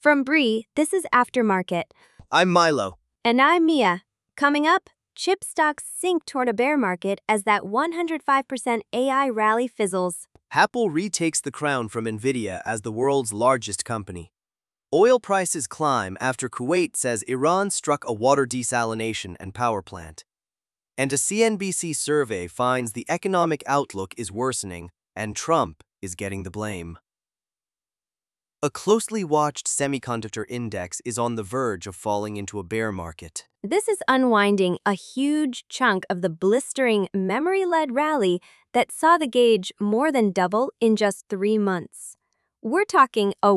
From Bree, this is Aftermarket. I'm Milo. And I'm Mia. Coming up, chip stocks sink toward a bear market as that 105% AI rally fizzles. Apple retakes the crown from Nvidia as the world's largest company. Oil prices climb after Kuwait says Iran struck a water desalination and power plant. And a CNBC survey finds the economic outlook is worsening and Trump is getting the blame. A closely watched semiconductor index is on the verge of falling into a bear market. This is unwinding a huge chunk of the blistering memory-led rally that saw the gauge more than double in just 3 months. We're talking a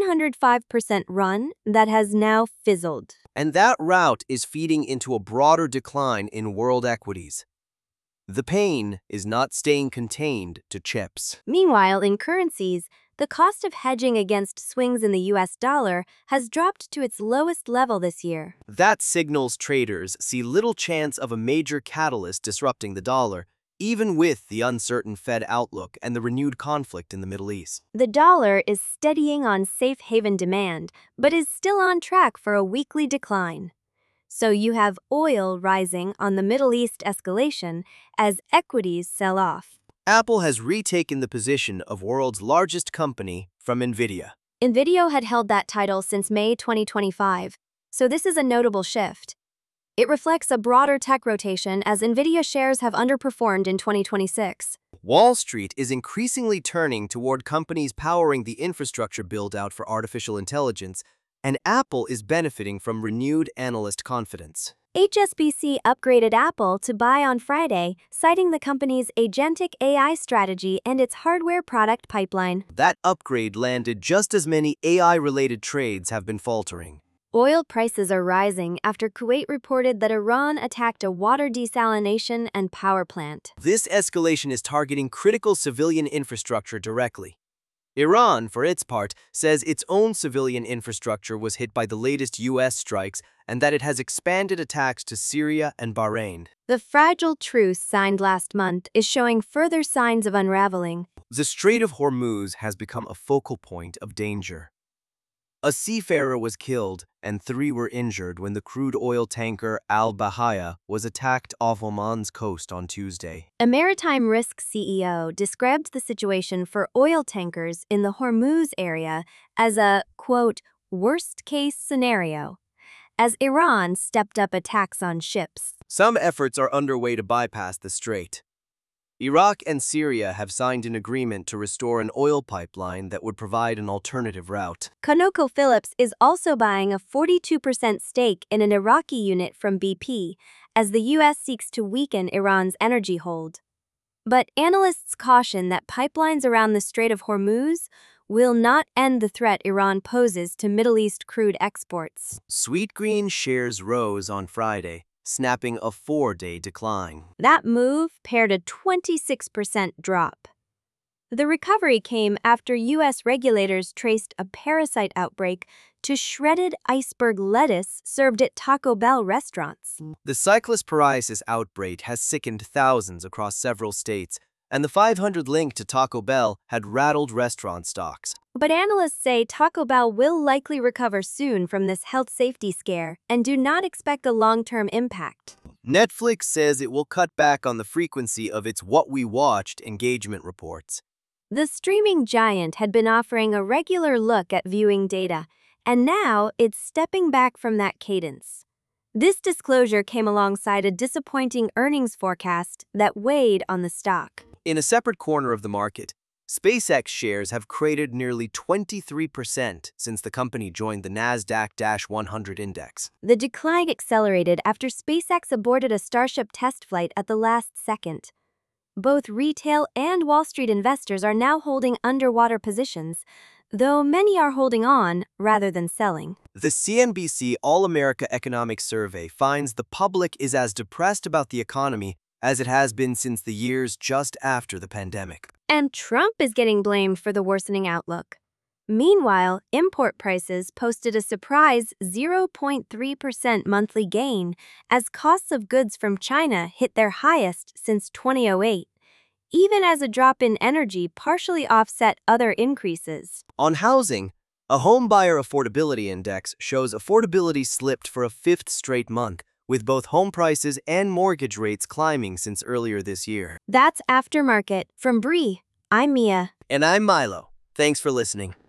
105% run that has now fizzled. And that rout is feeding into a broader decline in world equities. The pain is not staying contained to chips. Meanwhile, in currencies, the cost of hedging against swings in the US dollar has dropped to its lowest level this year. That signals traders see little chance of a major catalyst disrupting the dollar, even with the uncertain Fed outlook and the renewed conflict in the Middle East. The dollar is steadying on safe haven demand, but is still on track for a weekly decline. So you have oil rising on the Middle East escalation as equities sell off. Apple has retaken the position of world's largest company from Nvidia. Nvidia had held that title since May 2025, so this is a notable shift. It reflects a broader tech rotation as Nvidia shares have underperformed in 2026. Wall Street is increasingly turning toward companies powering the infrastructure build-out for artificial intelligence, and Apple is benefiting from renewed analyst confidence. HSBC upgraded Apple to buy on Friday, citing the company's agentic AI strategy and its hardware product pipeline. That upgrade landed just as many AI-related trades have been faltering. Oil prices are rising after Kuwait reported that Iran attacked a water desalination and power plant. This escalation is targeting critical civilian infrastructure directly. Iran, for its part, says its own civilian infrastructure was hit by the latest U.S. strikes and that it has expanded attacks to Syria and Bahrain. The fragile truce signed last month is showing further signs of unraveling. The Strait of Hormuz has become a focal point of danger. A seafarer was killed and 3 were injured when the crude oil tanker Al-Bahaya was attacked off Oman's coast on Tuesday. A maritime risk CEO described the situation for oil tankers in the Hormuz area as a, quote, worst-case scenario, as Iran stepped up attacks on ships. Some efforts are underway to bypass the strait. Iraq and Syria have signed an agreement to restore an oil pipeline that would provide an alternative route. ConocoPhillips is also buying a 42% stake in an Iraqi unit from BP as the U.S. seeks to weaken Iran's energy hold. But analysts caution that pipelines around the Strait of Hormuz will not end the threat Iran poses to Middle East crude exports. Sweetgreen shares rose on Friday, snapping a 4-day decline. That move paired a 26% drop. The recovery came after U.S. regulators traced a parasite outbreak to shredded iceberg lettuce served at Taco Bell restaurants. The cyclosporiasis outbreak has sickened thousands across several states, and the 500 link to Taco Bell had rattled restaurant stocks. But analysts say Taco Bell will likely recover soon from this health safety scare and do not expect a long-term impact. Netflix says it will cut back on the frequency of its What We Watched engagement reports. The streaming giant had been offering a regular look at viewing data, and now it's stepping back from that cadence. This disclosure came alongside a disappointing earnings forecast that weighed on the stock. In a separate corner of the market, SpaceX shares have cratered nearly 23% since the company joined the NASDAQ-100 index. The decline accelerated after SpaceX aborted a Starship test flight at the last second. Both retail and Wall Street investors are now holding underwater positions, though many are holding on rather than selling. The CNBC All-America Economic Survey finds the public is as depressed about the economy as it has been since the years just after the pandemic. And Trump is getting blamed for the worsening outlook. Meanwhile, import prices posted a surprise 0.3% monthly gain as costs of goods from China hit their highest since 2008, even as a drop in energy partially offset other increases. On housing, A home buyer affordability index shows affordability slipped for a fifth straight month, with both home prices and mortgage rates climbing since earlier this year. That's Aftermarket from Bree. I'm Mia. And I'm Milo. Thanks for listening.